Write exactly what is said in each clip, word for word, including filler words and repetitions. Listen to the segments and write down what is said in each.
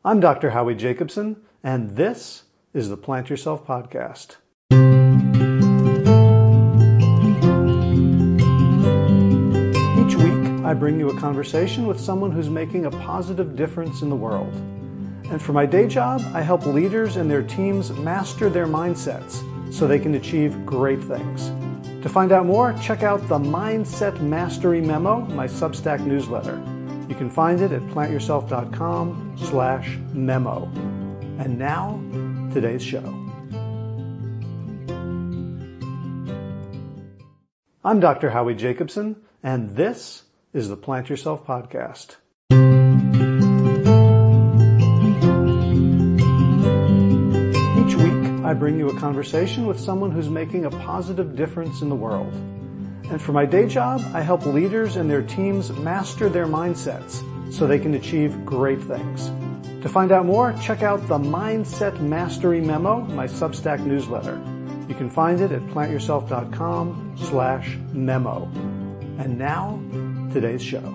I'm Doctor Howie Jacobson, and this is the Plant Yourself Podcast. Each week, I bring you a conversation with someone who's making a positive difference in the world. And for my day job, I help leaders and their teams master their mindsets so they can achieve great things. To find out more, check out the Mindset Mastery Memo, my Substack newsletter. You can find it at plantyourself.com slash memo. And now, today's show. I'm Doctor Howie Jacobson, and this is the Plant Yourself Podcast. Each week, I bring you a conversation with someone who's making a positive difference in the world. And for my day job, I help leaders and their teams master their mindsets so they can achieve great things. To find out more, check out the Mindset Mastery Memo, my Substack newsletter. You can find it at plantyourself.com slash memo. And now, today's show.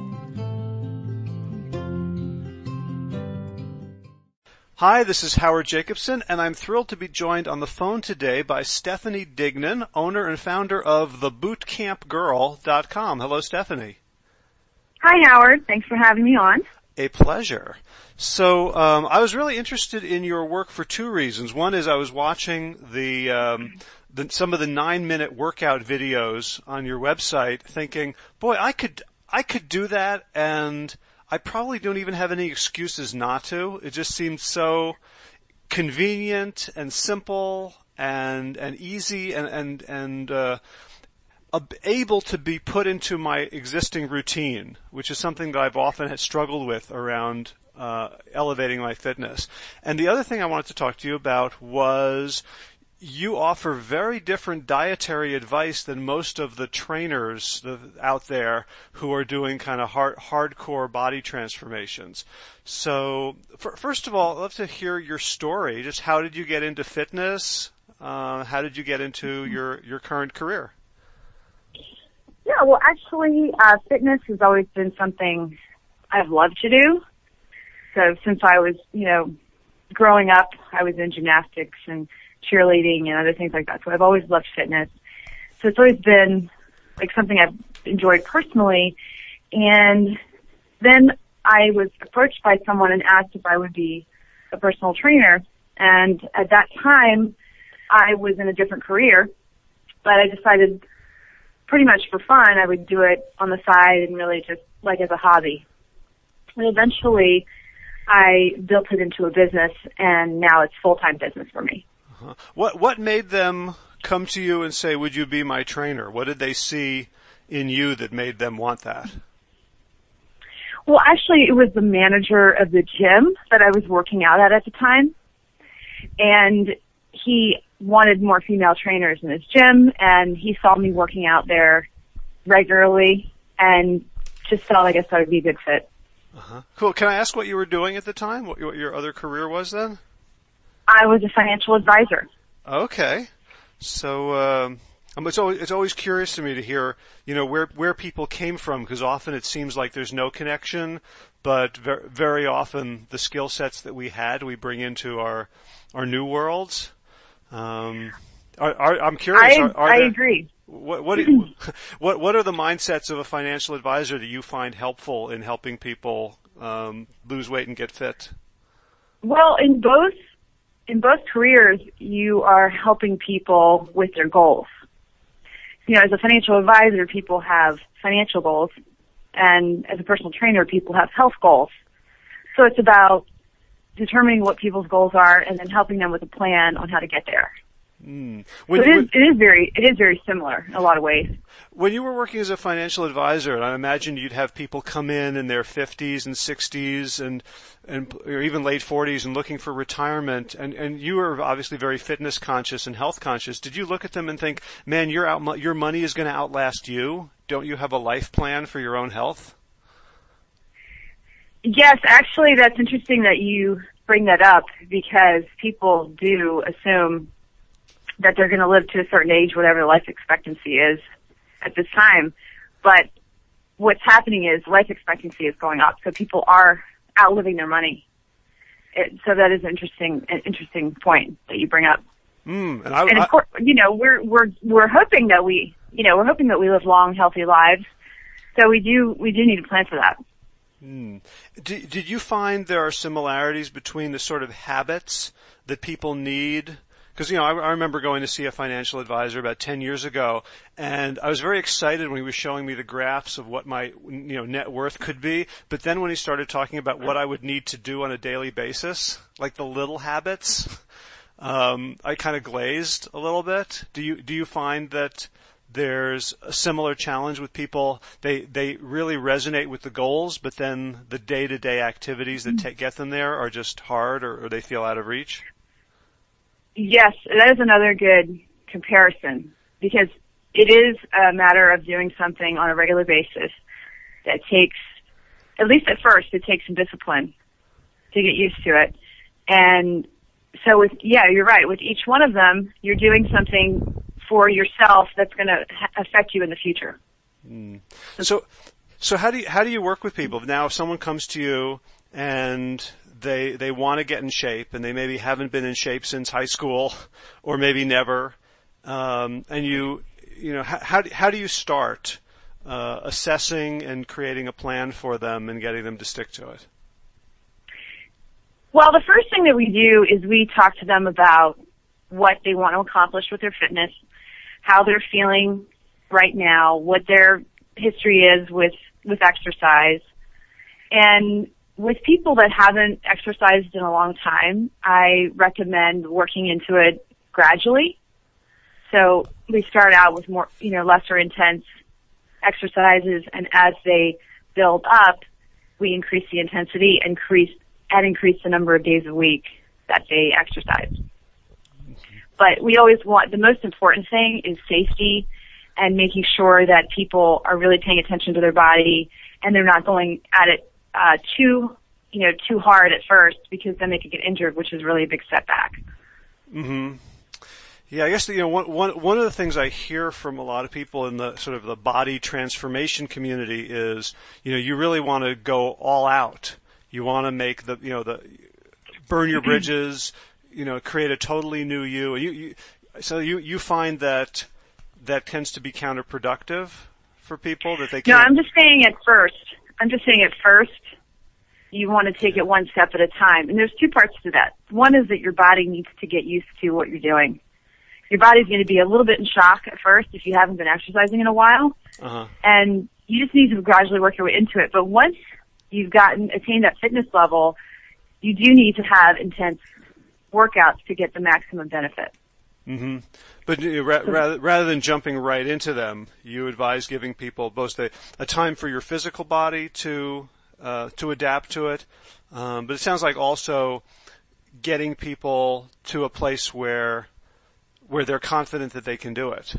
Hi, this is Howard Jacobson, and I'm thrilled to be joined on the phone today by Stephanie Dignan, owner and founder of the boot camp girl dot com. Hello, Stephanie. Hi, Howard. Thanks for having me on. A pleasure. So um, I was really interested in your work for two reasons. One is I was watching the, um, the some of the nine-minute workout videos on your website, thinking, boy, I could I could do that, and I probably don't even have any excuses not to. It just seemed so convenient and simple and and easy and and and uh, able to be put into my existing routine, which is something that I've often had struggled with around uh, elevating my fitness. And the other thing I wanted to talk to you about was you offer very different dietary advice than most of the trainers out there who are doing kind of hard, hardcore body transformations. So for, first of all, I'd love to hear your story. Just how did you get into fitness? Uh, how did you get into your, your current career? Yeah, well, actually, uh, fitness has always been something I've loved to do. So since I was, you know, growing up, I was in gymnastics and cheerleading and other things like that. So I've always loved fitness. So it's always been like something I've enjoyed personally. And then I was approached by someone and asked if I would be a personal trainer. And at that time, I was in a different career, but I decided pretty much for fun, I would do it on the side and really just like as a hobby. And eventually, I built it into a business, and now it's full-time business for me. Uh-huh. What what made them come to you and say, would you be my trainer? What did they see in you that made them want that? Well, actually, it was the manager of the gym that I was working out at at the time. And he wanted more female trainers in his gym, and he saw me working out there regularly and just felt like I thought it would be a good fit. Uh-huh. Cool. Can I ask what you were doing at the time? What your other career was then? I was a financial advisor. Okay. So um, it's always it's always curious to me to hear, you know, where where people came from, because often it seems like there's no connection, but very, very often the skill sets that we had we bring into our our new worlds. Um, are, are, I'm curious. I, are, are I there, agree. What what, do you, what what are the mindsets of a financial advisor that you find helpful in helping people um, lose weight and get fit? Well, in both in both careers, you are helping people with their goals. You know, as a financial advisor, people have financial goals, and as a personal trainer, people have health goals. So it's about determining what people's goals are and then helping them with a plan on how to get there. Mm. When, so it, is, it is very, it is very similar in a lot of ways. When you were working as a financial advisor, and I imagine you'd have people come in in their fifties and sixties and, and or even late forties and looking for retirement, and, and you were obviously very fitness conscious and health conscious. Did you look at them and think, man, your out, your money is going to outlast you? Don't you have a life plan for your own health? Yes, actually, that's interesting that you bring that up, because people do assume that they're going to live to a certain age, whatever life expectancy is at this time. But what's happening is life expectancy is going up, so people are outliving their money. it, so that is interesting, an interesting point that you bring up. Mm, and I, and of I, course, you know, we're we're we're hoping that we, you know, we're hoping that we live long, healthy lives. So we do we do need to plan for that. Mm. Did, did you find there are similarities between the sort of habits that people need? Because, you know, I, I remember going to see a financial advisor about ten years ago, and I was very excited when he was showing me the graphs of what my, you know, net worth could be. But then when he started talking about what I would need to do on a daily basis, like the little habits, um, I kind of glazed a little bit. Do you do you find that there's a similar challenge with people? They they really resonate with the goals, but then the day-to-day activities that t- get them there are just hard, or, or they feel out of reach? Yes, that is another good comparison, because it is a matter of doing something on a regular basis that takes, at least at first, it takes some discipline to get used to it. And so with, yeah, you're right. With each one of them, you're doing something for yourself that's going to ha- affect you in the future. Mm. So, so how do you, how do you work with people? Now, if someone comes to you and they they want to get in shape, and they maybe haven't been in shape since high school, or maybe never, um, and you you know how how do, how do you start uh, assessing and creating a plan for them and getting them to stick to it? Well, the first thing that we do is we talk to them about what they want to accomplish with their fitness, how they're feeling right now, what their history is with with exercise. And with people that haven't exercised in a long time, I recommend working into it gradually. So we start out with more, you know, lesser intense exercises, and as they build up, we increase the intensity, increase and increase the number of days a week that they exercise. But we always want, the most important thing is safety and making sure that people are really paying attention to their body and they're not going at it uh, too, you know, too hard at first, because then they could get injured, which is really a big setback. Mm-hmm. Yeah, I guess, you know, one, one, one of the things I hear from a lot of people in the sort of the body transformation community is, you know, you really want to go all out. You want to make the, you know, the, burn your bridges, you know, create a totally new you. You, you so you, you find that that tends to be counterproductive for people, that they can't. No, I'm just saying at first. I'm just saying at first, you want to take it one step at a time. And there's two parts to that. One is that your body needs to get used to what you're doing. Your body's going to be a little bit in shock at first if you haven't been exercising in a while. Uh-huh. And you just need to gradually work your way into it. But once you've gotten, attained that fitness level, you do need to have intense workouts to get the maximum benefit. Mm-hmm. But you know, ra- rather, rather than jumping right into them, you advise giving people both a, a time for your physical body to uh, to adapt to it, um, but it sounds like also getting people to a place where where they're confident that they can do it.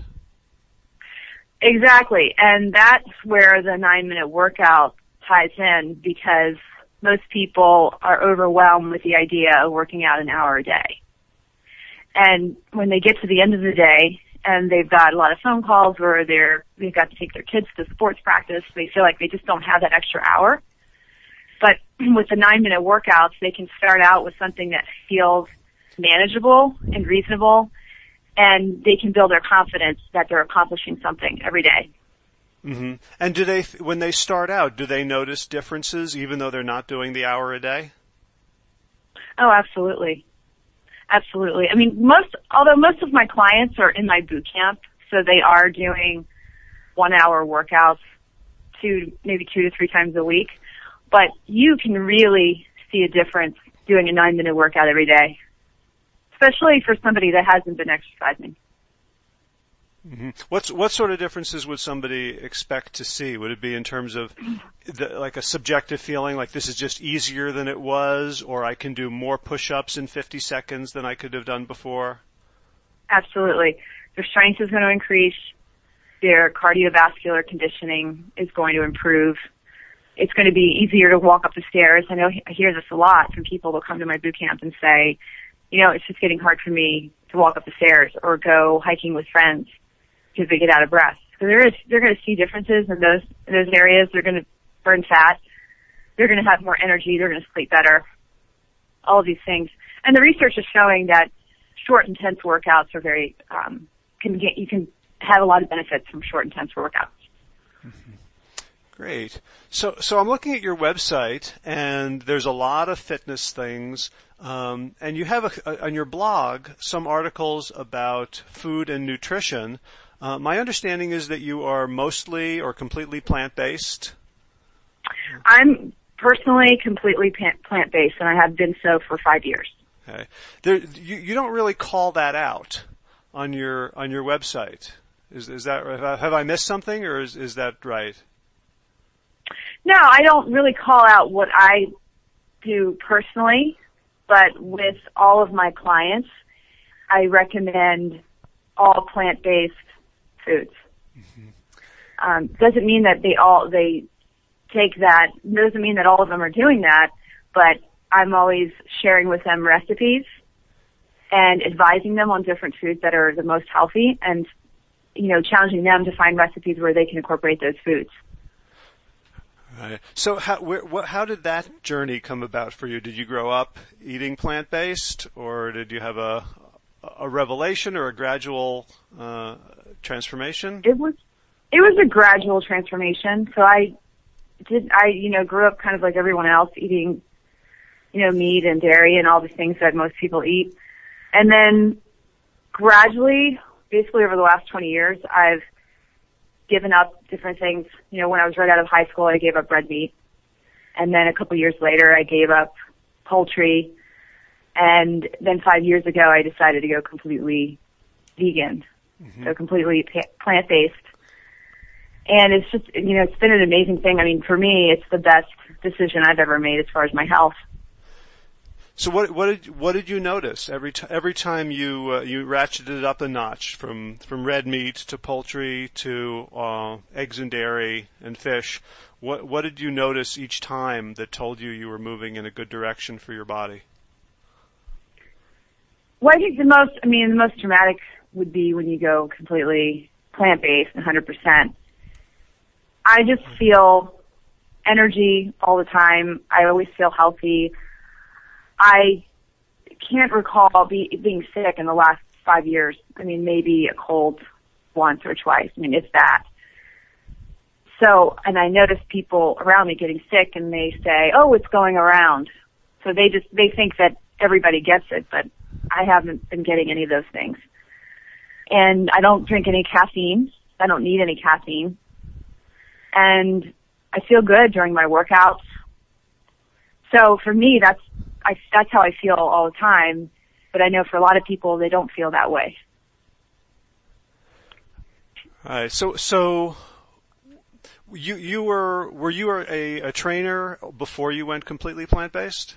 Exactly, and that's where the nine-minute workout ties in, because most people are overwhelmed with the idea of working out an hour a day. And when they get to the end of the day and they've got a lot of phone calls, or they're, they've got to take their kids to sports practice, they feel like they just don't have that extra hour. But with the nine-minute workouts, they can start out with something that feels manageable and reasonable, and they can build their confidence that they're accomplishing something every day. Mm-hmm. And do they, when they start out, do they notice differences even though they're not doing the hour a day? Oh, absolutely. Absolutely. I mean, most, although most of my clients are in my boot camp, so they are doing one hour workouts two, maybe two to three times a week, but you can really see a difference doing a nine minute workout every day, especially for somebody that hasn't been exercising. Mm-hmm. What's what sort of differences would somebody expect to see? Would it be in terms of the, like a subjective feeling, like this is just easier than it was, or I can do more push-ups in fifty seconds than I could have done before? Absolutely. Their strength is going to increase. Their cardiovascular conditioning is going to improve. It's going to be easier to walk up the stairs. I know I hear this a lot from people who come to my boot camp and say, you know, it's just getting hard for me to walk up the stairs or go hiking with friends, because they get out of breath. So there is, they're going to see differences in those, in those areas. They're going to burn fat. They're going to have more energy. They're going to sleep better. all of these things. And the research is showing that short, intense workouts are very, um, can get, you can have a lot of benefits from short, intense workouts. Mm-hmm. Great. So, so I'm looking at your website, and there's a lot of fitness things, um, and you have a, a, on your blog some articles about food and nutrition. Uh, my understanding is that you are mostly or completely plant-based. I'm personally completely plant-based, and I have been so for five years. Okay. There, you, you don't really call that out on your on your website. Is is that have I missed something, or is is that right? No, I don't really call out what I do personally, but with all of my clients, I recommend all plant-based foods. Mm-hmm. Um, doesn't mean that they all they take that. Doesn't mean that all of them are doing that, but I'm always sharing with them recipes and advising them on different foods that are the most healthy, and you know, challenging them to find recipes where they can incorporate those foods. Right. So how where, what, how did that journey come about for you? Did you grow up eating plant-based, or did you have a a revelation or a gradual uh, transformation? It was it was a gradual transformation. So I did I you know grew up kind of like everyone else, eating you know meat and dairy and all the things that most people eat, and then gradually, basically over the last twenty years, I've given up different things. You know, when I was right out of high school, I gave up red meat. And then a couple years later, I gave up poultry. And then five years ago, I decided to go completely vegan. Mm-hmm. So completely plant-based. And it's just, you know, it's been an amazing thing. I mean, for me, it's the best decision I've ever made as far as my health. So what what did what did you notice every t- every time you uh, you ratcheted it up a notch from from red meat to poultry to uh, eggs and dairy and fish? What what did you notice each time that told you you were moving in a good direction for your body? Well, I think the most I mean the most dramatic would be when you go completely plant-based, one hundred percent. I just feel energy all the time. I always feel healthy. I can't recall be, being sick in the last five years. I mean, maybe a cold once or twice. I mean, it's that. So, and I notice people around me getting sick, and they say, "Oh, it's going around." So they just they think that everybody gets it, but I haven't been getting any of those things. And I don't drink any caffeine. I don't need any caffeine. And I feel good during my workouts. So for me, that's I, that's how I feel all the time, but I know for a lot of people, they don't feel that way. All right. So, so you you were were you a, a trainer before you went completely plant-based?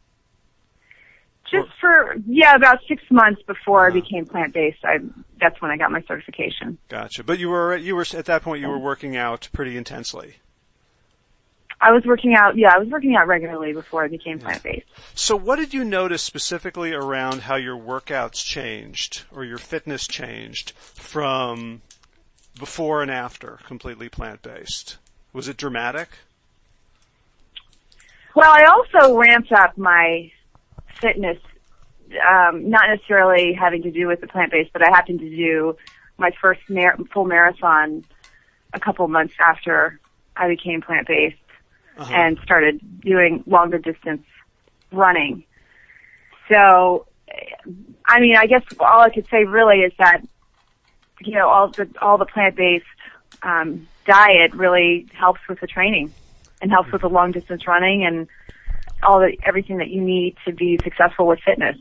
Just for yeah, about six months before uh-huh. I became plant-based. I that's when I got my certification. Gotcha. But you were you were at that point you were working out pretty intensely. I was working out, yeah, I was working out regularly before I became plant-based. So what did you notice specifically around how your workouts changed or your fitness changed from before and after completely plant-based? Was it dramatic? Well, I also ramped up my fitness, um, not necessarily having to do with the plant-based, but I happened to do my first mar- full marathon a couple months after I became plant-based. Uh-huh. And started doing longer distance running. So, I mean, I guess all I could say really is that, you know, all the, all the plant-based, um, diet really helps with the training and helps with the long distance running and all the, everything that you need to be successful with fitness.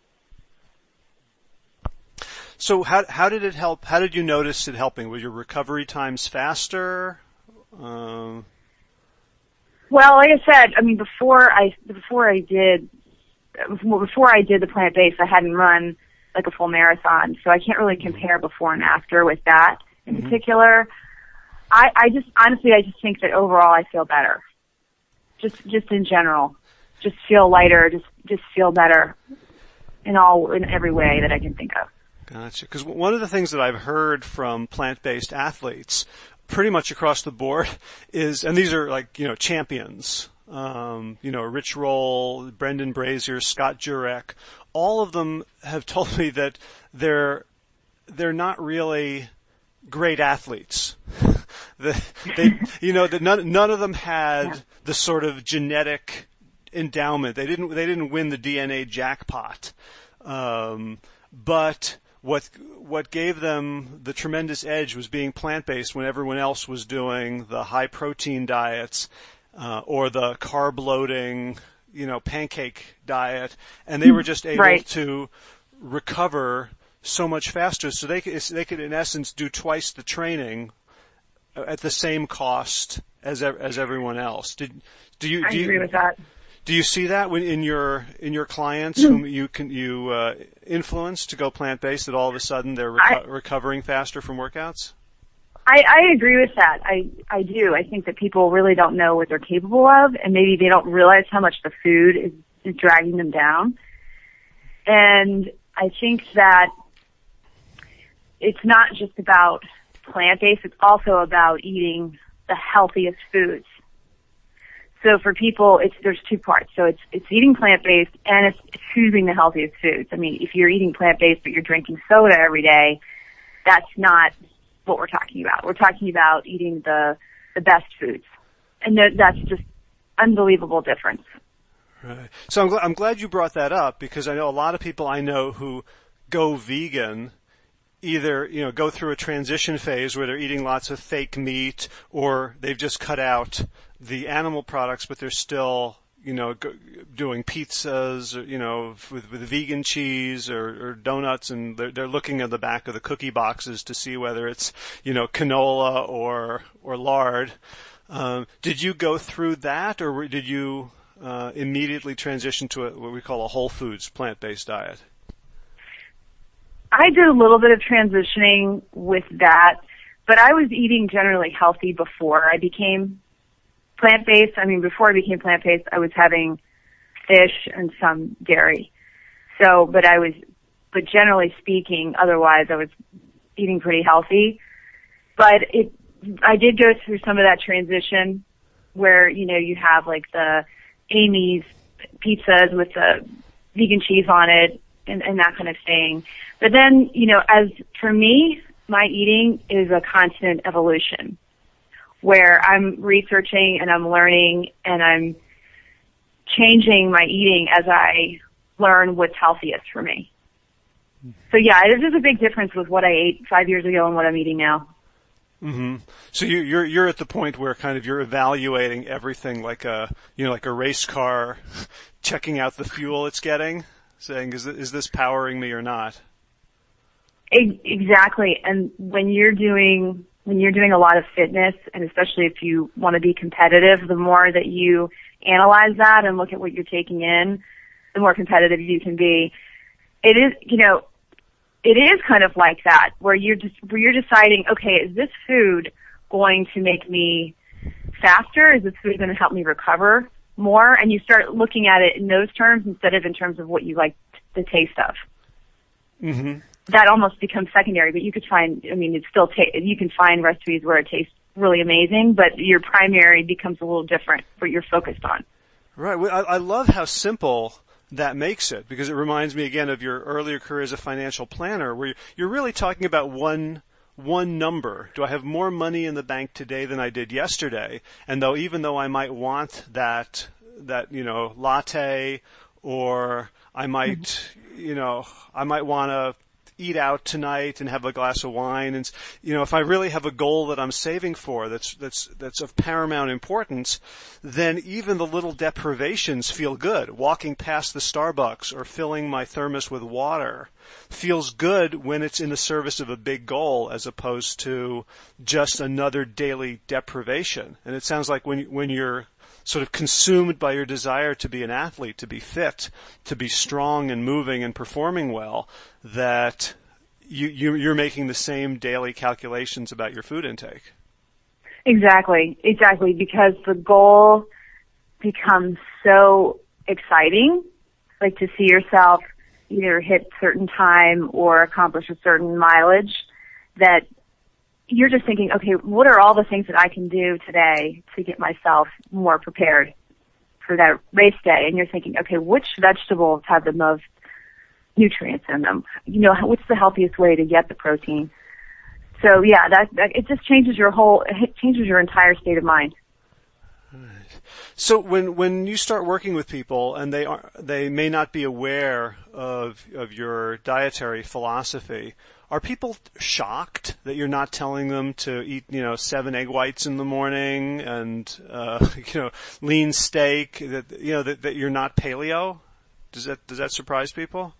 So how, how did it help? How did you notice it helping? Were your recovery times faster? Um, Well, like I said, I mean, before I before I did before I did the plant-based, I hadn't run like a full marathon, so I can't really compare before and after with that in mm-hmm. particular. I, I just honestly, I just think that overall, I feel better. Just just in general, just feel lighter, just just feel better in all in every way that I can think of. Gotcha. Because one of the things that I've heard from plant-based athletes pretty much across the board is, and these are like, you know, champions um, you know, Rich Roll, Brendan Brazier, Scott Jurek, all of them have told me that they're they're not really great athletes. the, they, you know, that none none of them had yeah. the sort of genetic endowment. They didn't they didn't win the D N A jackpot, um, but what what gave them the tremendous edge was being plant-based when everyone else was doing the high-protein diets uh, or the carb-loading, you know, pancake diet, and they were just able right. to recover so much faster. So they could, they could, in essence, do twice the training at the same cost as as everyone else. Did do you? I do agree you, with that. Do you see that when in your in your clients whom you can you uh, influence to go plant-based, that all of a sudden they're reco- I, recovering faster from workouts? I, I agree with that. I I do. I think that people really don't know what they're capable of, and maybe they don't realize how much the food is, is dragging them down. And I think that it's not just about plant-based, it's also about eating the healthiest foods. So for people, it's there's two parts. So it's it's eating plant-based and it's choosing the healthiest foods. I mean, if you're eating plant-based but you're drinking soda every day, that's not what we're talking about. We're talking about eating the the best foods, and that's just unbelievable difference. Right. So I'm, gl- I'm glad you brought that up, because I know a lot of people I know who go vegan either, you know, go through a transition phase where they're eating lots of fake meat, or they've just cut out the animal products, but they're still, you know, go, doing pizzas, or, you know, with, with vegan cheese or, or donuts, and they're, they're looking at the back of the cookie boxes to see whether it's, you know, canola or or lard. Um, did you go through that, or did you uh, immediately transition to a, what we call a whole foods plant-based diet? I did a little bit of transitioning with that, but I was eating generally healthy before I became plant-based. I mean, before I became plant-based, I was having fish and some dairy. So, but I was, but generally speaking, otherwise I was eating pretty healthy. But it, I did go through some of that transition where, you know, you have like the Amy's pizzas with the vegan cheese on it and, and that kind of thing. But then, you know, as for me, my eating is a constant evolution where I'm researching and I'm learning and I'm changing my eating as I learn what's healthiest for me. So yeah, there's just a big difference with what I ate five years ago and what I'm eating now. Mm-hmm. So you, you're you're at the point where kind of you're evaluating everything like a you know like a race car, checking out the fuel it's getting, saying is is this powering me or not? Exactly. And when you're doing when you're doing a lot of fitness, and especially if you want to be competitive, the more that you analyze that and look at what you're taking in, the more competitive you can be. It is, you know, it is kind of like that, where you're just where you're deciding, okay, is this food going to make me faster? Is this food going to help me recover more? And you start looking at it in those terms instead of in terms of what you like the taste of. Mm-hmm. That almost becomes secondary, but you could find, I mean, it's still, ta- you can find recipes where it tastes really amazing, but your primary becomes a little different, what you're focused on. Right. Well, I, I love how simple that makes it, because it reminds me again of your earlier career as a financial planner, where you're really talking about one one number. Do I have more money in the bank today than I did yesterday? And though, even though I might want that, that, you know, latte, or I might, mm-hmm. you know, I might want to eat out tonight and have a glass of wine, and you know, if I really have a goal that I'm saving for that's that's that's of paramount importance, then even the little deprivations feel good. Walking past the Starbucks or filling my thermos with water feels good when it's in the service of a big goal, as opposed to just another daily deprivation. And it sounds like when when you're sort of consumed by your desire to be an athlete, to be fit, to be strong and moving and performing well, that you, you, you're making the same daily calculations about your food intake. Exactly, exactly, because the goal becomes so exciting, like to see yourself either hit a certain time or accomplish a certain mileage, that you're just thinking, okay, what are all the things that I can do today to get myself more prepared? for that race day, and you're thinking, okay, which vegetables have the most nutrients in them? You know, what's the healthiest way to get the protein? So yeah, that, that it just changes your whole, it changes your entire state of mind. So when when you start working with people and they are they may not be aware of of your dietary philosophy, are people shocked that you're not telling them to eat, you know, seven egg whites in the morning and uh, you know, lean steak, that you know that, that you're not paleo? Does that does that surprise people?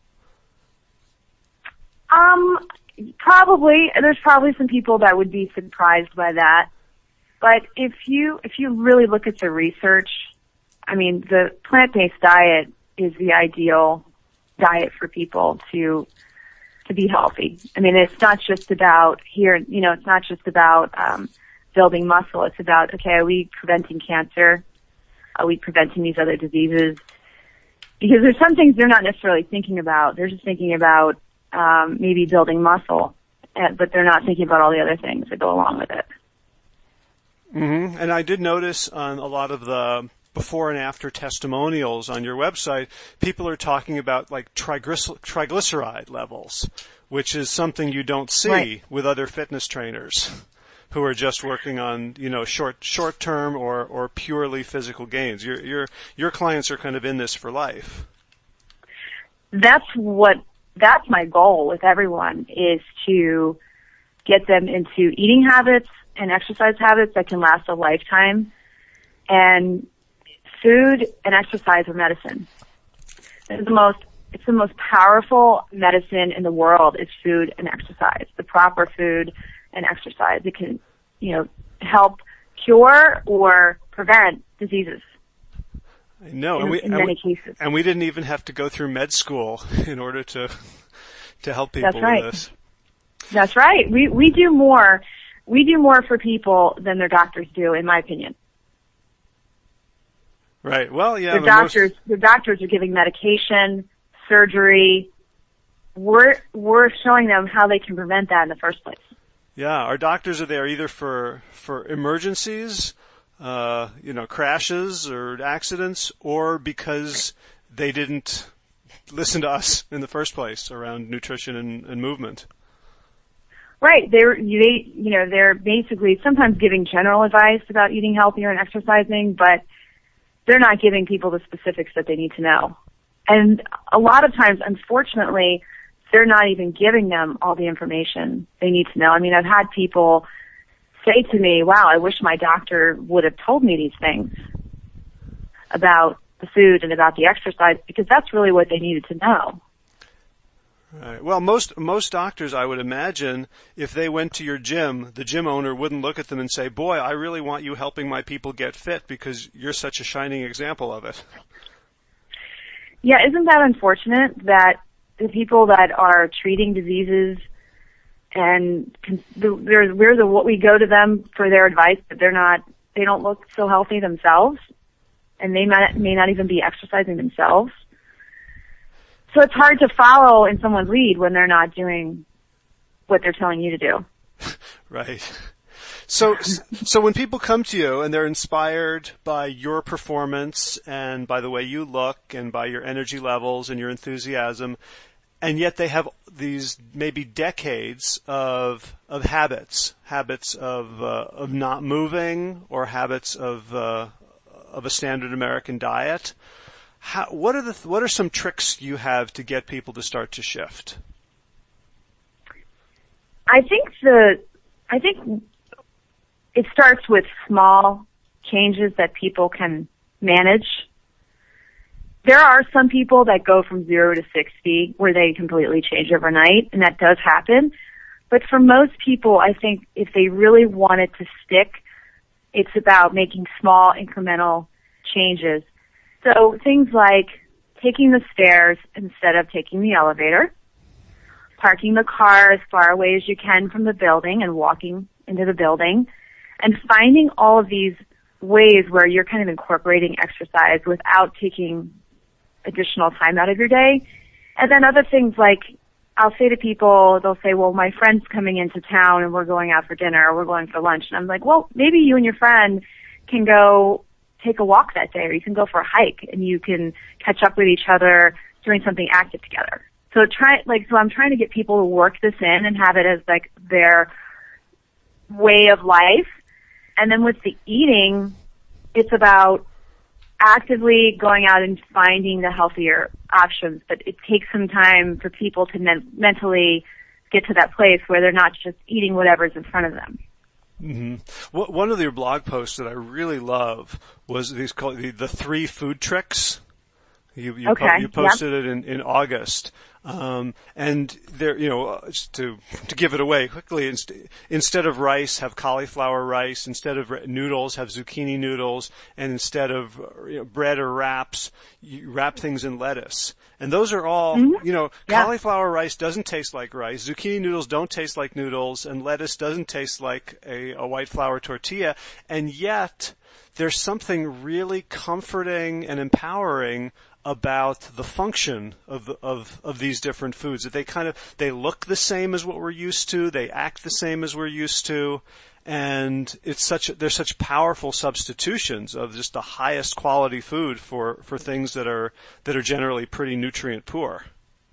Um, probably. There's probably some people that would be surprised by that. But if you if you really look at the research, I mean, the plant-based diet is the ideal diet for people to to be healthy. I mean, it's not just about here, you know, it's not just about um, building muscle. It's about, okay, are we preventing cancer? Are we preventing these other diseases? Because there's some things they're not necessarily thinking about. They're just thinking about um, maybe building muscle, but they're not thinking about all the other things that go along with it. Mm-hmm. And I did notice on a lot of the before and after testimonials on your website, people are talking about like triglycer- triglyceride levels, which is something you don't see right. with other fitness trainers who are just working on, you know, short short term or, or purely physical gains. Your your your clients are kind of in this for life. That's what that's my goal with everyone, is to get them into eating habits and exercise habits that can last a lifetime. And food and exercise are medicine. It's the most, it's the most powerful medicine in the world is food and exercise. The proper food and exercise. It can, you know, help cure or prevent diseases. I know, in, and we, in and many we, cases. And we didn't even have to go through med school in order to to help people That's right. with this. That's right. We we do more. We do more for people than their doctors do, in my opinion. Right. Well, yeah. The doctors, most... the doctors are giving medication, surgery. We're we're showing them how they can prevent that in the first place. Yeah, our doctors are there either for for emergencies, uh, you know, crashes or accidents, or because they didn't listen to us in the first place around nutrition and, and movement. Right. They're, they, you know, they're basically sometimes giving general advice about eating healthier and exercising, but they're not giving people the specifics that they need to know. And a lot of times, unfortunately, they're not even giving them all the information they need to know. I mean, I've had people say to me, wow, I wish my doctor would have told me these things about the food and about the exercise, because that's really what they needed to know. Right. Well, most most doctors, I would imagine, if they went to your gym, the gym owner wouldn't look at them and say, boy, I really want you helping my people get fit because you're such a shining example of it. Yeah, isn't that unfortunate that the people that are treating diseases and we're, we're the what we go to them for their advice, but they're not, they don't look so healthy themselves, and they may, may not even be exercising themselves. So it's hard to follow in someone's lead when they're not doing what they're telling you to do. Right. So, so when people come to you and they're inspired by your performance and by the way you look and by your energy levels and your enthusiasm, and yet they have these maybe decades of of habits, habits of uh, of not moving or habits of uh, of a standard American diet. How, what are the what are some tricks you have to get people to start to shift? I think the I think it starts with small changes that people can manage. There are some people that go from zero to sixty where they completely change overnight, and that does happen. But for most people, I think if they really want it to stick, it's about making small incremental changes. So things like taking the stairs instead of taking the elevator, parking the car as far away as you can from the building and walking into the building, and finding all of these ways where you're kind of incorporating exercise without taking additional time out of your day. And then other things like, I'll say to people, they'll say, well, my friend's coming into town and we're going out for dinner or we're going for lunch. And I'm like, well, maybe you and your friend can go take a walk that day, or you can go for a hike, and you can catch up with each other doing something active together. So try, like, so I'm trying to get people to work this in and have it as like their way of life. And then with the eating, it's about actively going out and finding the healthier options. But it takes some time for people to men- mentally get to that place where they're not just eating whatever's in front of them. Mm-hmm. One of your blog posts that I really love was these called the, the three food tricks. You you, okay. po- you posted yep. it in, in August, um, and there, you know, to to give it away quickly, inst- instead of rice, have cauliflower rice. Instead of noodles, have zucchini noodles, and instead of you know, bread or wraps, you wrap things in lettuce. And those are all, mm-hmm. you know, yeah. cauliflower rice doesn't taste like rice, zucchini noodles don't taste like noodles, and lettuce doesn't taste like a, a white flour tortilla, and yet there's something really comforting and empowering about the function of the, of of these different foods. That they kind of they look the same as what we're used to, they act the same as we're used to, and it's such they're such powerful substitutions of just the highest quality food for for things that are that are generally pretty nutrient poor.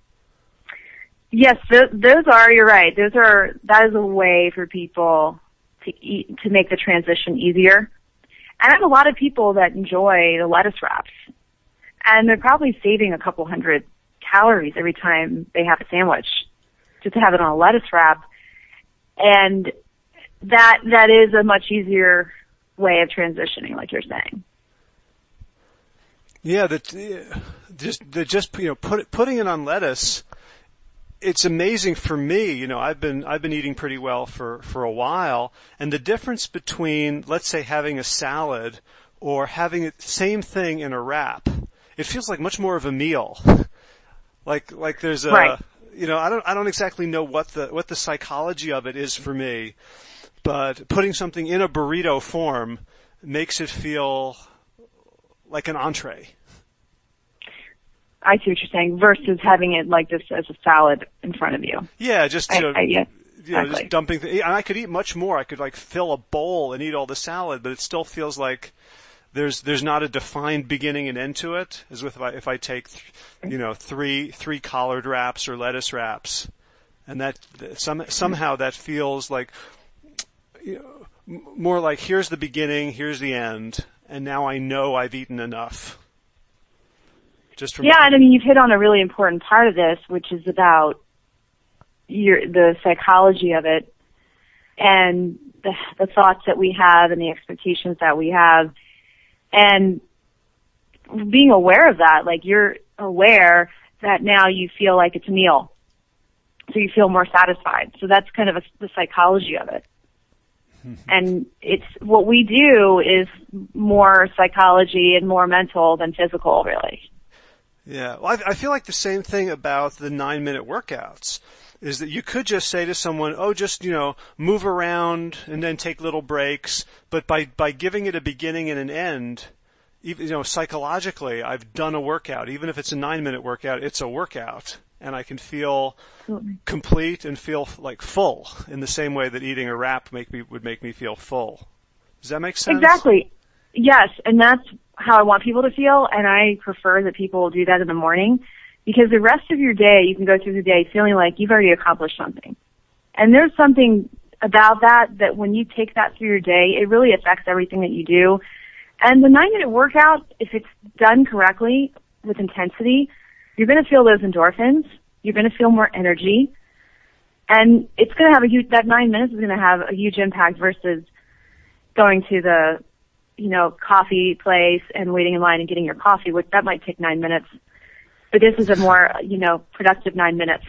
Yes, th- those are. You're right. Those are. That is a way for people to eat to make the transition easier. And I have a lot of people that enjoy the lettuce wraps. And they're probably saving a couple hundred calories every time they have a sandwich, just to have it on a lettuce wrap. And that that is a much easier way of transitioning, like you're saying. Yeah, that just that just you know put, putting it on lettuce. It's amazing for me. You know, I've been I've been eating pretty well for for a while, and the difference between, let's say, having a salad or having the same thing in a wrap. It feels like much more of a meal. like like there's a right. you know, I don't I don't exactly know what the what the psychology of it is for me, but putting something in a burrito form makes it feel like an entree. I see what you're saying, versus having it like this as a salad in front of you. Yeah, just you know, I, I, yeah, you know, exactly. just dumping. Th- and I could eat much more. I could like fill a bowl and eat all the salad, but it still feels like There's there's not a defined beginning and end to it, as with if I, if I take, you know, three three collard wraps or lettuce wraps, and that some somehow that feels like, you know, more like here's the beginning, here's the end, and now I know I've eaten enough. Just from yeah, and I mean you've hit on a really important part of this, which is about your the psychology of it, and the the thoughts that we have and the expectations that we have. And being aware of that, like you're aware that now you feel like it's a meal. So you feel more satisfied. So that's kind of a, the psychology of it. And it's, what we do is more psychology and more mental than physical, really. Yeah. Well, I, I feel like the same thing about the nine minute workouts. Is that you could just say to someone, oh, just, you know, move around and then take little breaks. But by, by giving it a beginning and an end, even, you know, psychologically, I've done a workout. Even if it's a nine minute workout, it's a workout. And I can feel Absolutely. complete and feel like full in the same way that eating a wrap make me, would make me feel full. Does that make sense? Exactly. Yes. And that's how I want people to feel. And I prefer that people do that in the morning. Because the rest of your day, you can go through the day feeling like you've already accomplished something. And there's something about that, that when you take that through your day, it really affects everything that you do. And the nine-minute workout, if it's done correctly with intensity, you're going to feel those endorphins. You're going to feel more energy. And it's going to have a huge, that nine minutes is going to have a huge impact versus going to the, you know, coffee place and waiting in line and getting your coffee, which that might take nine minutes. But this is a more, you know, productive nine minutes.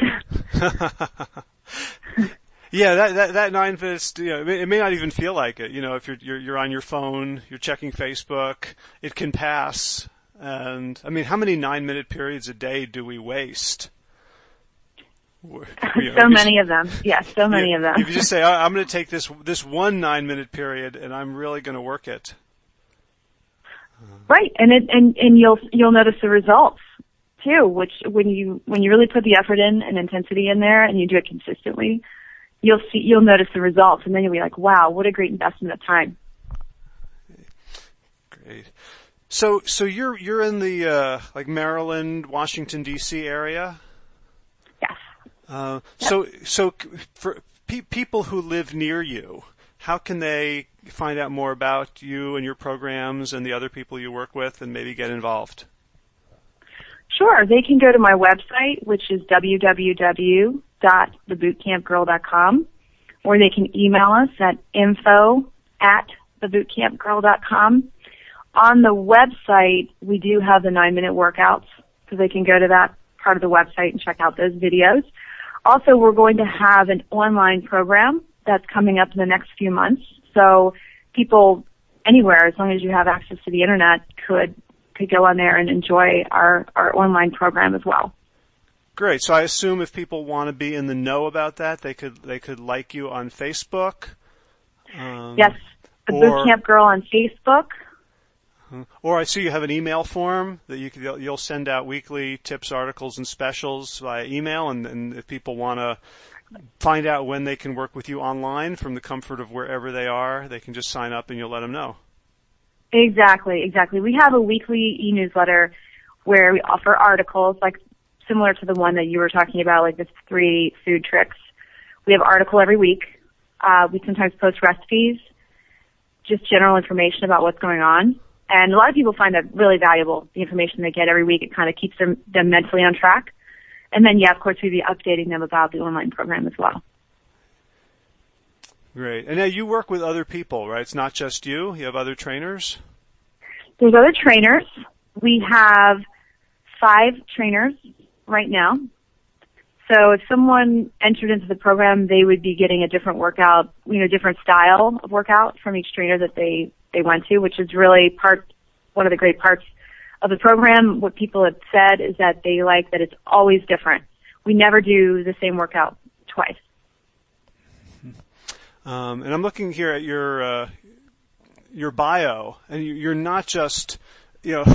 Yeah, that, that, that nine minutes, you know, it may not even feel like it. You know, if you're, you're, you're on your phone, you're checking Facebook, it can pass. And, I mean, how many nine minute periods a day do we waste? You know, so many of them. Yes, so many you, of them. If you just say, I'm going to take this, this one nine minute period and I'm really going to work it. Right. And it, and, and you'll, you'll notice the results. Too, which when you when you really put the effort in and intensity in there and you do it consistently, you'll see you'll notice the results, and then you'll be like, wow, what a great investment of time. Great. So, so you're you're in the uh, like Maryland, Washington D C area. Yes. Uh, yep. So, so for pe- people who live near you, how can they find out more about you and your programs and the other people you work with, and maybe get involved? Sure. They can go to my website, which is w w w dot the boot camp girl dot com, or they can email us at info at the boot camp girl dot com. On the website, we do have the nine-minute workouts, so they can go to that part of the website and check out those videos. Also, we're going to have an online program that's coming up in the next few months. So people anywhere, as long as you have access to the internet, could could go on there and enjoy our, our online program as well. Great. So I assume if people want to be in the know about that, they could they could like you on Facebook. Um, yes, the or, Boot Camp Girl on Facebook. Or I see you have an email form that you could, you'll send out weekly tips, articles, and specials via email, and, and if people want to find out when they can work with you online from the comfort of wherever they are, they can just sign up and you'll let them know. Exactly, exactly. We have a weekly e-newsletter where we offer articles, like similar to the one that you were talking about, like the three food tricks. We have an article every week. Uh, we sometimes post recipes, just general information about what's going on. And a lot of people find that really valuable, the information they get every week. It kind of keeps them, them mentally on track. And then, yeah, of course, we'd be updating them about the online program as well. Great. And now you work with other people, right? It's not just you. You have other trainers? There's other trainers. We have five trainers right now. So if someone entered into the program, they would be getting a different workout, you know, different style of workout from each trainer that they, they went to, which is really part, one of the great parts of the program. What people have said is that they like that it's always different. We never do the same workout twice. Um, and I'm looking here at your uh, your bio, and you're not just, you know,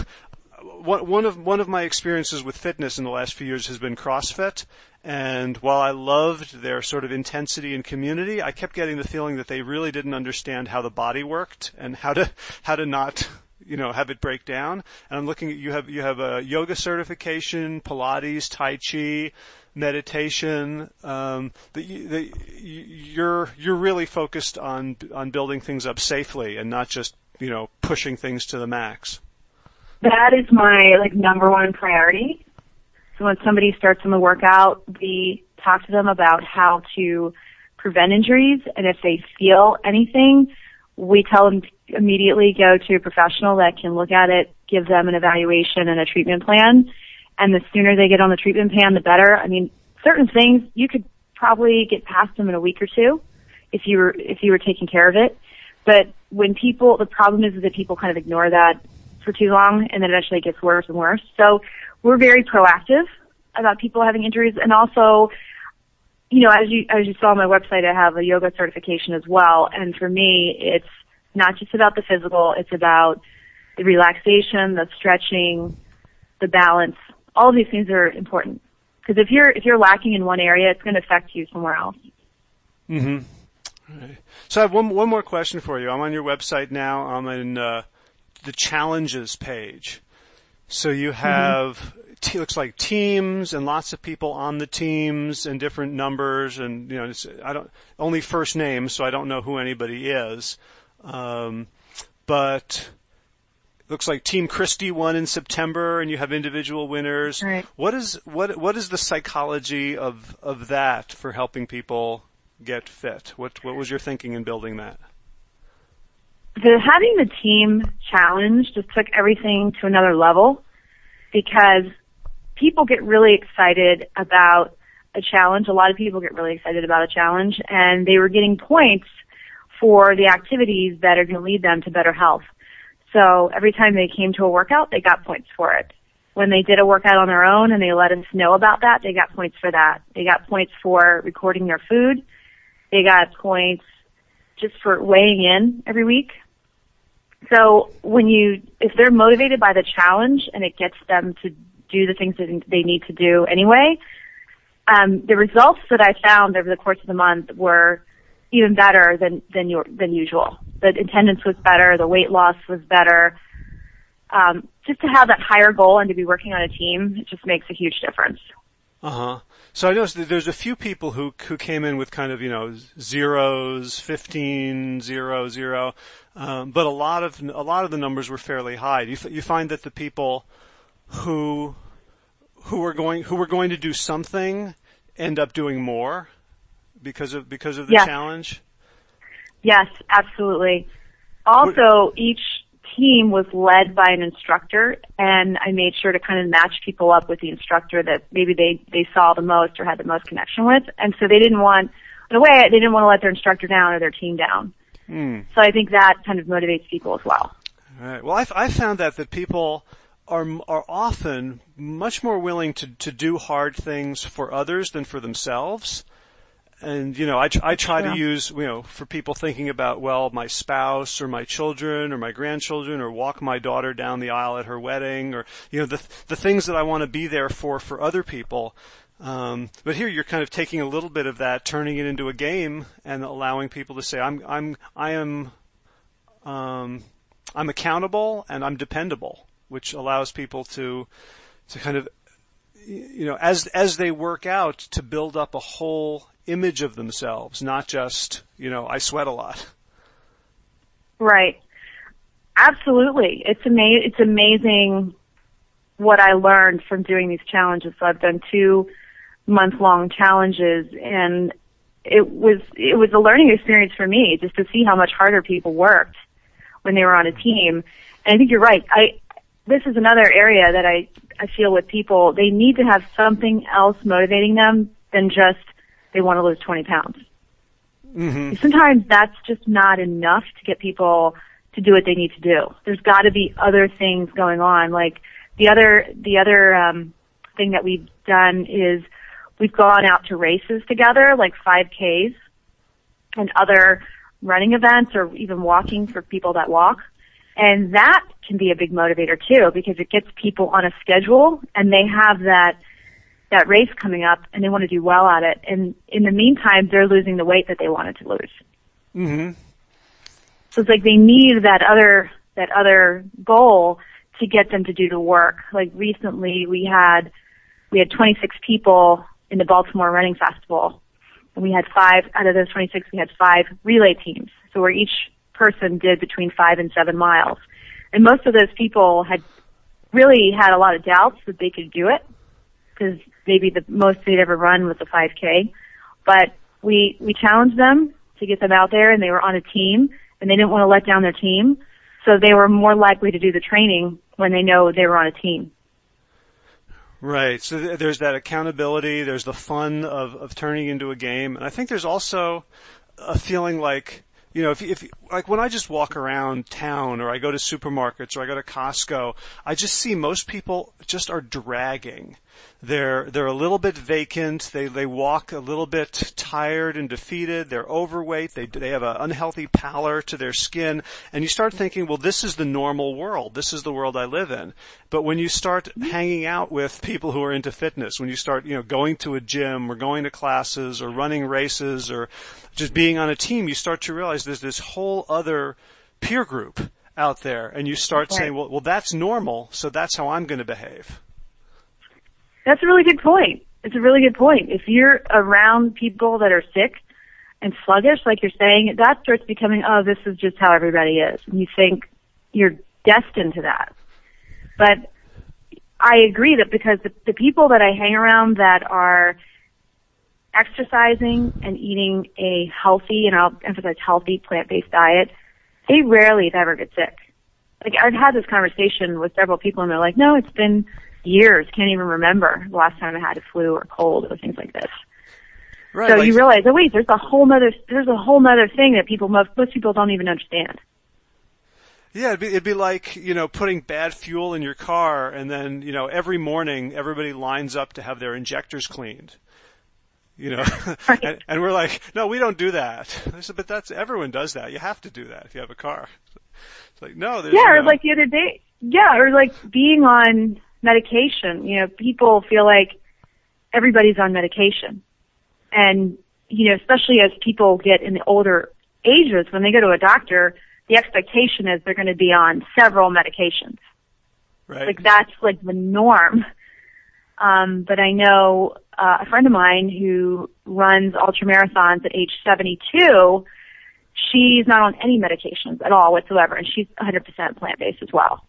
one of one of my experiences with fitness in the last few years has been CrossFit. And while I loved their sort of intensity and community, I kept getting the feeling that they really didn't understand how the body worked and how to how to not, you know, have it break down. And I'm looking at you have you have a yoga certification, Pilates, Tai Chi, meditation. Um, that you, that you're you're really focused on on building things up safely and not just, you know, pushing things to the max. That is my like number one priority. So when somebody starts on the workout, we talk to them about how to prevent injuries, and if they feel anything, we tell them to immediately go to a professional that can look at it, give them an evaluation and a treatment plan. And the sooner they get on the treatment plan, the better. I mean, certain things you could probably get past them in a week or two if you were if you were taking care of it. But when people, the problem is that people kind of ignore that for too long, and then eventually it gets worse and worse. So we're very proactive about people having injuries, and also, you know, as you as you saw on my website, I have a yoga certification as well. And for me, it's not just about the physical; it's about the relaxation, the stretching, the balance. All of these things are important because if you're if you're lacking in one area, it's going to affect you somewhere else. Mm-hmm. All right. So I have one one more question for you. I'm on your website now. I'm in uh, the challenges page. So you have, mm-hmm. t- looks like teams and lots of people on the teams and different numbers, and you know, it's, I don't only first names, so I don't know who anybody is. Um, but looks like Team Christie won in September, and you have individual winners. Right. What is what what is the psychology of of that for helping people get fit? What what was your thinking in building that? The having the team challenge just took everything to another level because people get really excited about a challenge. A lot of people get really excited about a challenge, and they were getting points for the activities that are going to lead them to better health. So every time they came to a workout, they got points for it. When they did a workout on their own and they let us know about that, they got points for that. They got points for recording their food. They got points just for weighing in every week. So when you, if they're motivated by the challenge and it gets them to do the things that they need to do anyway, um, the results that I found over the course of the month were even better than than your, than usual. The attendance was better, the weight loss was better, um, just to have that higher goal and to be working on a team, it just makes a huge difference. Uh-huh. So I noticed that there's a few people who who came in with kind of, you know, zeros, fifteen, zero, zero, um, but a lot of a lot of the numbers were fairly high. You you find that the people who who were going who were going to do something end up doing more because of because of the yes. challenge? Yes, absolutely. Also, each team was led by an instructor, and I made sure to kind of match people up with the instructor that maybe they, they saw the most or had the most connection with. And so they didn't want, in a way, they didn't want to let their instructor down or their team down. Mm. So I think that kind of motivates people as well. All right. Well, I've, I've found that that people are are often much more willing to, to do hard things for others than for themselves. And, you know, I, I try yeah. to use, you know, for people thinking about, well, my spouse or my children or my grandchildren or walk my daughter down the aisle at her wedding or, you know, the the things that I want to be there for for other people. Um, but here you're kind of taking a little bit of that, turning it into a game and allowing people to say, I'm, I'm, I am, um, I'm accountable and I'm dependable, which allows people to, to kind of, you know, as, as they work out to build up a whole image of themselves, not just, you know, I sweat a lot. Right. Absolutely. It's ama- it's amazing what I learned from doing these challenges. So I've done two month-long challenges, and it was it was a learning experience for me just to see how much harder people worked when they were on a team. And I think you're right. I this is another area that I I feel with people, they need to have something else motivating them than just they want to lose twenty pounds. Mm-hmm. Sometimes that's just not enough to get people to do what they need to do. There's got to be other things going on. Like the other, the other um, thing that we've done is we've gone out to races together, like five Ks and other running events or even walking for people that walk. And that can be a big motivator too, because it gets people on a schedule and they have that that race coming up and they want to do well at it. And in the meantime, they're losing the weight that they wanted to lose. Mm-hmm. So it's like they need that other, that other goal to get them to do the work. Like recently we had, we had twenty-six people in the Baltimore Running Festival, and we had five, out of those twenty-six, we had five relay teams. So where each person did between five and seven miles. And most of those people had really had a lot of doubts that they could do it, because maybe the most they'd ever run was a five K. But we, we challenged them to get them out there, and they were on a team, and they didn't want to let down their team. So they were more likely to do the training when they know they were on a team. Right. So th- there's that accountability. There's the fun of, of turning into a game. And I think there's also a feeling like, you know, if, if, like when I just walk around town or I go to supermarkets or I go to Costco, I just see most people just are dragging. They're, they're a little bit vacant. They, they walk a little bit tired and defeated. They're overweight. They, they have an unhealthy pallor to their skin. And you start thinking, well, this is the normal world. This is the world I live in. But when you start hanging out with people who are into fitness, when you start, you know, going to a gym or going to classes or running races or just being on a team, you start to realize there's this whole other peer group out there. And you start right. saying, well, well, that's normal. So that's how I'm going to behave. That's a really good point. It's a really good point. If you're around people that are sick and sluggish, like you're saying, that starts becoming, oh, this is just how everybody is. And you think you're destined to that. But I agree that because the, the people that I hang around that are exercising and eating a healthy, and I'll emphasize healthy, plant-based diet, they rarely ever get sick. Like, I've had this conversation with several people, and they're like, no, it's been years, can't even remember the last time I had a flu or cold or things like this. Right, so like, you realize, oh wait, there's a whole nother, there's a whole nother thing that people, most, most people don't even understand. Yeah, it'd be, it'd be like, you know, putting bad fuel in your car and then, you know, every morning everybody lines up to have their injectors cleaned. You know, right. and, and we're like, no, we don't do that. I said, but that's, everyone does that. You have to do that if you have a car. It's like, no, there's, yeah, you or know, like the other day, yeah, or like being on medication. You know, people feel like everybody's on medication. And, you know, especially as people get in the older ages, when they go to a doctor, the expectation is they're going to be on several medications. Right. Like that's like the norm. Um, but I know uh, a friend of mine who runs ultra marathons at age seventy-two. She's not on any medications at all whatsoever, and she's one hundred percent plant-based as well.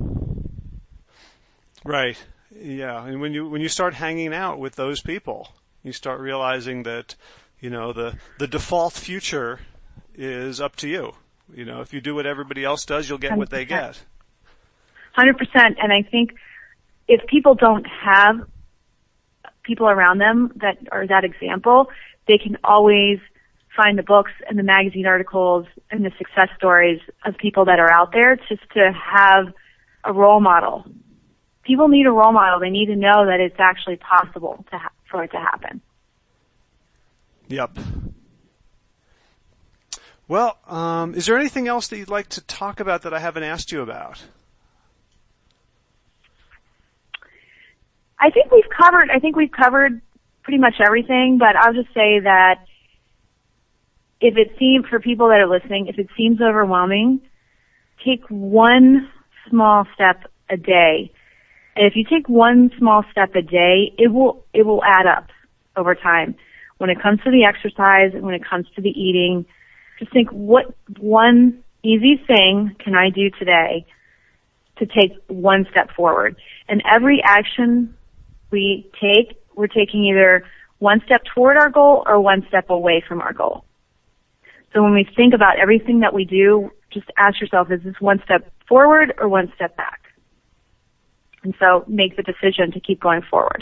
Right. Yeah. And when you when you start hanging out with those people, you start realizing that, you know, the the default future is up to you. You know, if you do what everybody else does, you'll get what they get. one hundred percent. And I think if people don't have people around them that are that example, they can always find the books and the magazine articles and the success stories of people that are out there just to have a role model. People need a role model. They need to know that it's actually possible to ha- for it to happen. Yep. Well, um, is there anything else that you'd like to talk about that I haven't asked you about? I think we've covered, I think we've covered pretty much everything, but I'll just say that if it seems, for people that are listening, if it seems overwhelming, take one small step a day. And if you take one small step a day, it will, it will add up over time. When it comes to the exercise and when it comes to the eating, just think, what one easy thing can I do today to take one step forward? And every action we take, we're taking either one step toward our goal or one step away from our goal. So when we think about everything that we do, just ask yourself, is this one step forward or one step back? And so make the decision to keep going forward.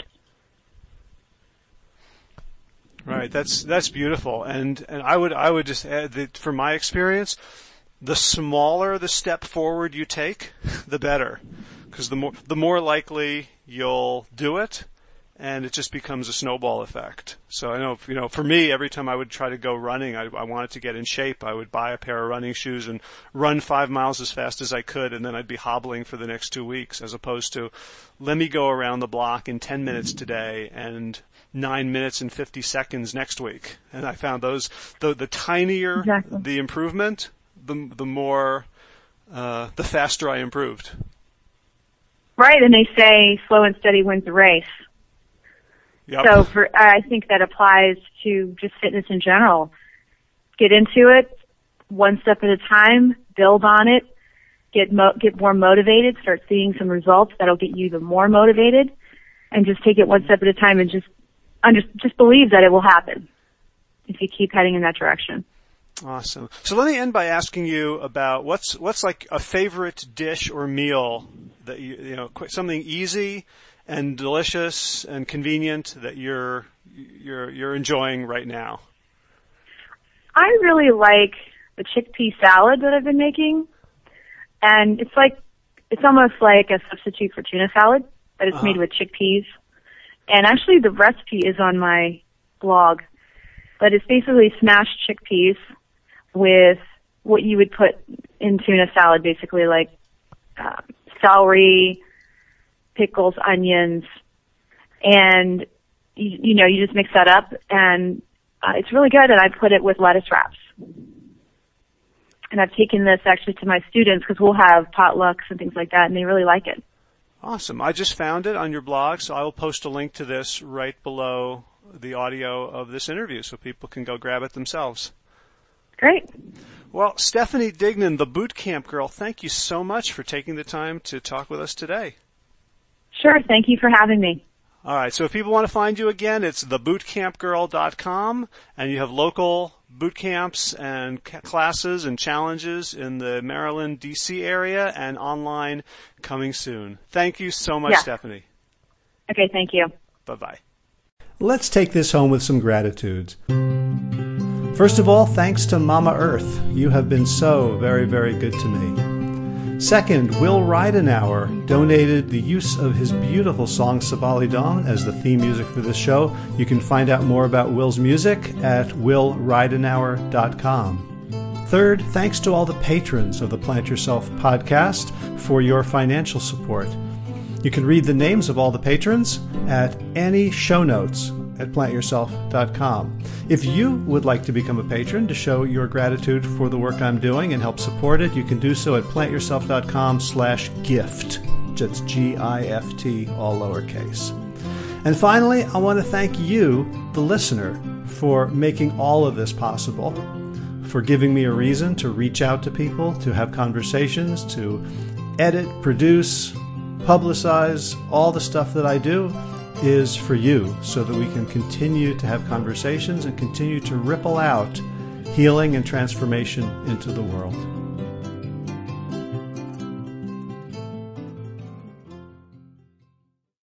Right. That's that's beautiful. And and I would I would just add that from my experience, the smaller the step forward you take, the better, because the more the more likely you'll do it, and it just becomes a snowball effect. So I know, you know, for me, every time I would try to go running, I, I wanted to get in shape. I would buy a pair of running shoes and run five miles as fast as I could, and then I'd be hobbling for the next two weeks, as opposed to, let me go around the block in ten minutes today and nine minutes and fifty seconds next week. And I found those, the, the tinier exactly. the improvement, the, the more, uh, the faster I improved. Right, and they say slow and steady wins the race. Yep. So for, I think that applies to just fitness in general. Get into it one step at a time, build on it, get mo- get more motivated, start seeing some results that'll get you even more motivated, and just take it one step at a time and just under, just believe that it will happen if you keep heading in that direction. Awesome. So let me end by asking you about what's what's like a favorite dish or meal that you you know something easy and delicious and convenient that you're you're you're enjoying right now. I really like the chickpea salad that I've been making, and it's like it's almost like a substitute for tuna salad, but it's uh-huh. made with chickpeas. And actually, the recipe is on my blog, but it's basically smashed chickpeas with what you would put in tuna salad, basically like uh, celery, pickles, onions, and you, you know, you just mix that up, and uh, it's really good. And I put it with lettuce wraps. And I've taken this actually to my students because we'll have potlucks and things like that, and they really like it. Awesome. I just found it on your blog, so I will post a link to this right below the audio of this interview so people can go grab it themselves. Great. Well, Stephanie Dignan, the Boot Camp Girl, thank you so much for taking the time to talk with us today. Sure. Thank you for having me. All right. So if people want to find you again, it's the boot camp girl dot com, and you have local boot camps and classes and challenges in the Maryland, D C area and online coming soon. Thank you so much, yeah. Stephanie. Okay. Thank you. Bye-bye. Let's take this home with some gratitudes. First of all, thanks to Mama Earth. You have been so very, very good to me. Second, Will Ridenauer donated the use of his beautiful song Sabali Dong as the theme music for this show. You can find out more about Will's music at will ridenauer dot com. Third, thanks to all the patrons of the Plant Yourself podcast for your financial support. You can read the names of all the patrons at any show notes at plant yourself dot com. If you would like to become a patron to show your gratitude for the work I'm doing and help support it, you can do so at plant yourself dot com slash gift. That's G I F T, all lowercase. And finally, I want to thank you, the listener, for making all of this possible, for giving me a reason to reach out to people, to have conversations, to edit, produce, publicize. All the stuff that I do is for you, so that we can continue to have conversations and continue to ripple out healing and transformation into the world.